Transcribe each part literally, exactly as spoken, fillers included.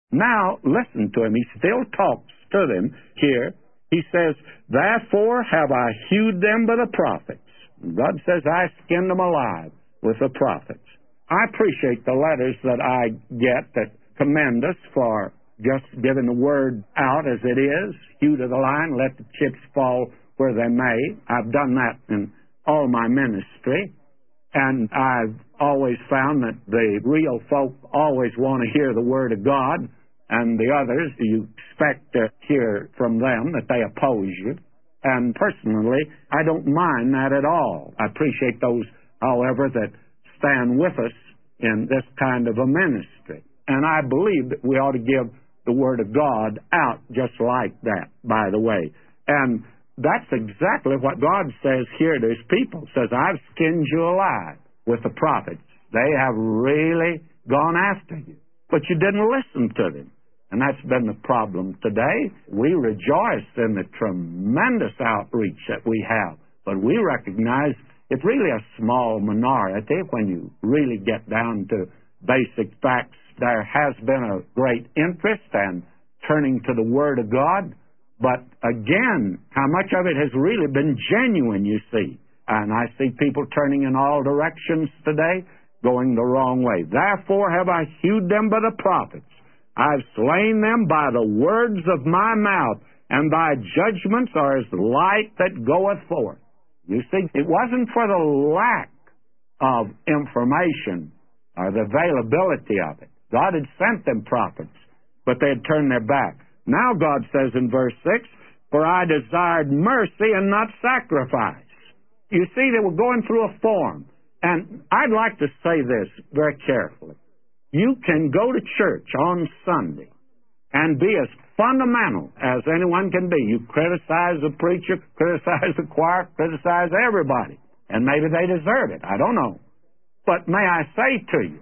Now, listen to him. He still talks to them here. He says, therefore have I hewed them by the prophets. God says, I skinned them alive with the prophets. I appreciate the letters that I get that commend us for just giving the word out as it is, hew to the line, let the chips fall where they may. I've done that in all my ministry, and I've always found that the real folk always want to hear the word of God, and the others, you expect to hear from them that they oppose you. And personally, I don't mind that at all. I appreciate those, however, that stand with us in this kind of a ministry. And I believe that we ought to give the Word of God out just like that, by the way. And that's exactly what God says here to His people. He says, I've skinned you alive with the prophets. They have really gone after you, but you didn't listen to them. And that's been the problem today. We rejoice in the tremendous outreach that we have, but we recognize it's really a small minority when you really get down to basic facts. There has been a great interest and turning to the Word of God, but again, how much of it has really been genuine, you see? And I see people turning in all directions today, going the wrong way. Therefore have I hewed them by the prophets. I've slain them by the words of my mouth, and thy judgments are as light that goeth forth. You see, it wasn't for the lack of information or the availability of it. God had sent them prophets, but they had turned their back. Now God says in verse six, for I desired mercy and not sacrifice. You see, they were going through a form. And I'd like to say this very carefully. You can go to church on Sunday and be as fundamental as anyone can be. You criticize the preacher, criticize the choir, criticize everybody. And maybe they deserve it. I don't know. But may I say to you,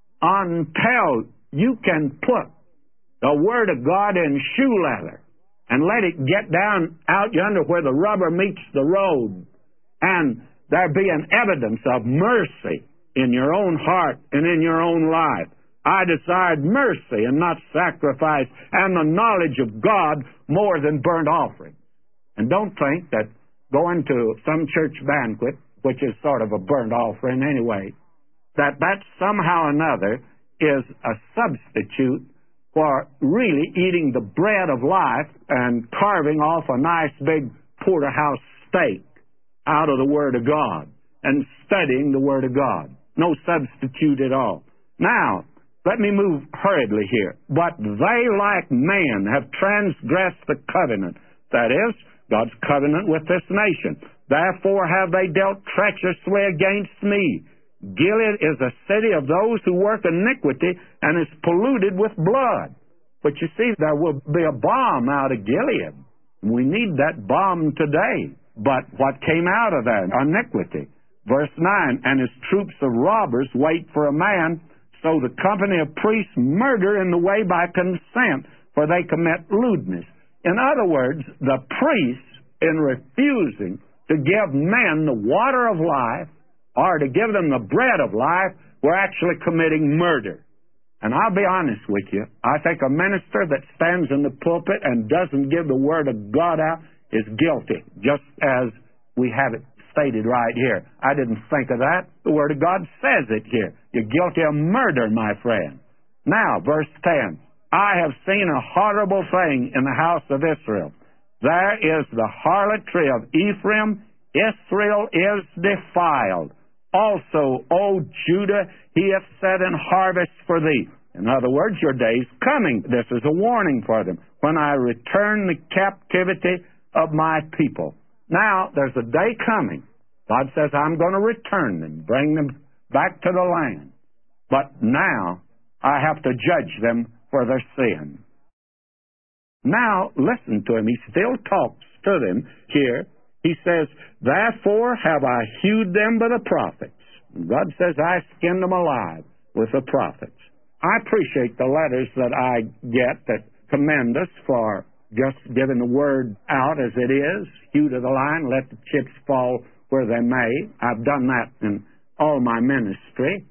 until you can put the Word of God in shoe leather and let it get down out yonder where the rubber meets the road, and there be an evidence of mercy in your own heart and in your own life. I desired mercy and not sacrifice, and the knowledge of God more than burnt offering. And don't think that going to some church banquet, which is sort of a burnt offering anyway, that that somehow or another is a substitute for really eating the bread of life and carving off a nice big porterhouse steak out of the Word of God and studying the Word of God. No substitute at all. Now, let me move hurriedly here. But they, like man, have transgressed the covenant. That is, God's covenant with this nation. Therefore have they dealt treacherously against me. Gilead is a city of those who work iniquity and is polluted with blood. But you see, there will be a bomb out of Gilead. We need that bomb today. But what came out of that? Iniquity. Verse nine, and his troops of robbers wait for a man, so the company of priests murder in the way by consent, for they commit lewdness. In other words, the priests, in refusing to give men the water of life, or to give them the bread of life, were actually committing murder. And I'll be honest with you, I think a minister that stands in the pulpit and doesn't give the Word of God out is guilty, just as we have it stated right here. I didn't think of that. The Word of God says it here. You're guilty of murder, my friend. Now, verse ten. I have seen a horrible thing in the house of Israel. There is the harlotry of Ephraim. Israel is defiled. Also, O Judah, he hath set in harvest for thee. In other words, your day's coming. This is a warning for them. When I return the captivity of my people. Now, there's a day coming. God says, I'm going to return them, bring them back to the land. But now, I have to judge them for their sin. Now, listen to him. He still talks to them here. He says, therefore have I hewed them by the prophets. God says, I skinned them alive with the prophets. I appreciate the letters that I get that commend us for just giving the word out as it is, hew to the line, let the chips fall where they may. I've done that in all my ministry.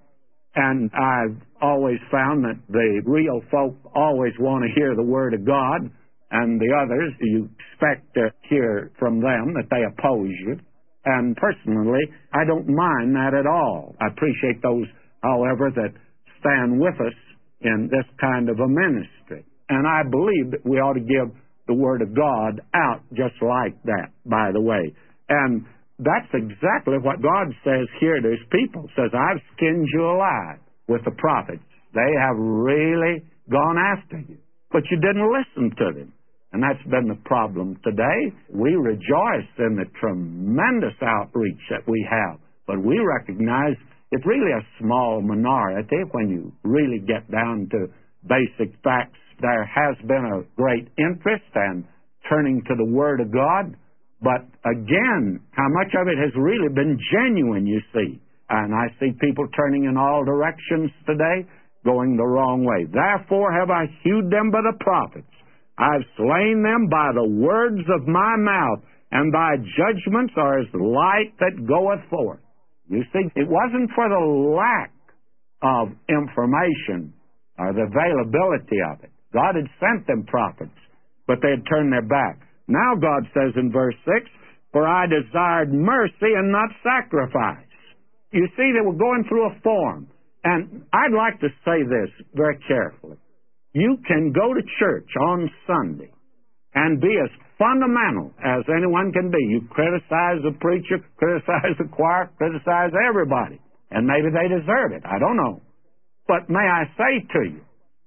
And I've always found that the real folk always want to hear the Word of God, and the others, you expect to hear from them that they oppose you. And personally, I don't mind that at all. I appreciate those, however, that stand with us in this kind of a ministry. And I believe that we ought to give the Word of God out just like that, by the way. And that's exactly what God says here to His people. He says, I've skinned you alive with the prophets. They have really gone after you, but you didn't listen to them. And that's been the problem today. We rejoice in the tremendous outreach that we have, but we recognize it's really a small minority when you really get down to basic facts. There has been a great interest and turning to the Word of God, but again, how much of it has really been genuine, you see? And I see people turning in all directions today, going the wrong way. Therefore have I hewed them by the prophets. I've slain them by the words of my mouth, and thy judgments are as light that goeth forth. You see, it wasn't for the lack of information or the availability of it. God had sent them prophets, but they had turned their back. Now God says in verse six, for I desired mercy and not sacrifice. You see, they were going through a form. And I'd like to say this very carefully. You can go to church on Sunday and be as fundamental as anyone can be. You criticize the preacher, criticize the choir, criticize everybody. And maybe they deserve it. I don't know. But may I say to you,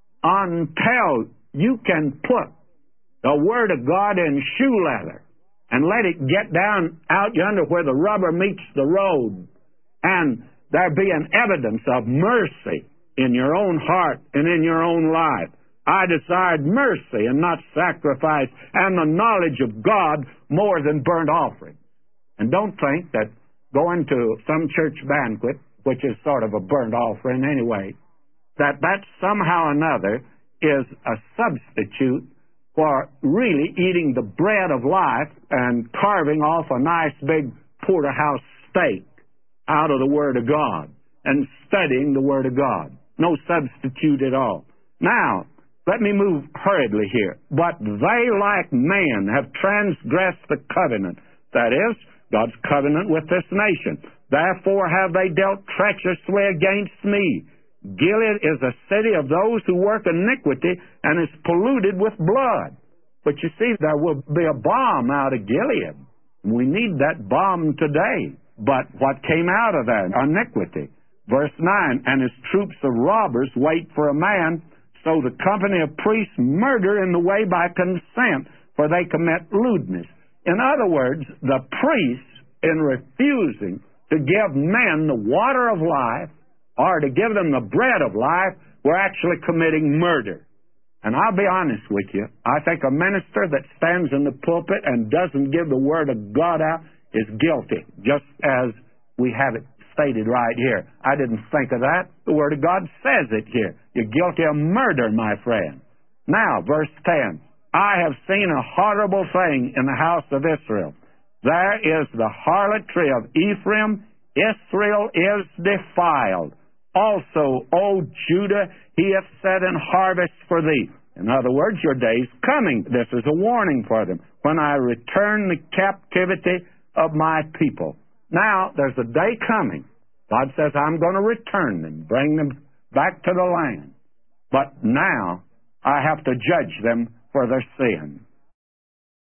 until you can put the Word of God in shoe leather and let it get down out yonder where the rubber meets the road, and there be an evidence of mercy in your own heart and in your own life. I desired mercy and not sacrifice, and the knowledge of God more than burnt offering. And don't think that going to some church banquet, which is sort of a burnt offering anyway, that that somehow or another is a substitute for really eating the bread of life and carving off a nice big porterhouse steak out of the Word of God and studying the Word of God. No substitute at all. Now, let me move hurriedly here. But they, like man, have transgressed the covenant. That is, God's covenant with this nation. Therefore have they dealt treacherously against me. Gilead is a city of those who work iniquity and is polluted with blood. But you see, there will be a bomb out of Gilead. We need that bomb today. But what came out of that? Iniquity. Verse nine, and his troops of robbers wait for a man, so the company of priests murder in the way by consent, for they commit lewdness. In other words, the priests, in refusing to give men the water of life, or to give them the bread of life, were actually committing murder. And I'll be honest with you, I think a minister that stands in the pulpit and doesn't give the Word of God out is guilty, just as we have it stated right here. I didn't think of that. The Word of God says it here. You're guilty of murder, my friend. Now, verse ten. I have seen a horrible thing in the house of Israel. There is the harlotry of Ephraim. Israel is defiled. Also, O Judah, he hath set an harvest for thee. In other words, your day's coming. This is a warning for them. When I return the captivity of my people. Now, there's a day coming. God says, I'm going to return them, bring them back to the land. But now, I have to judge them for their sin.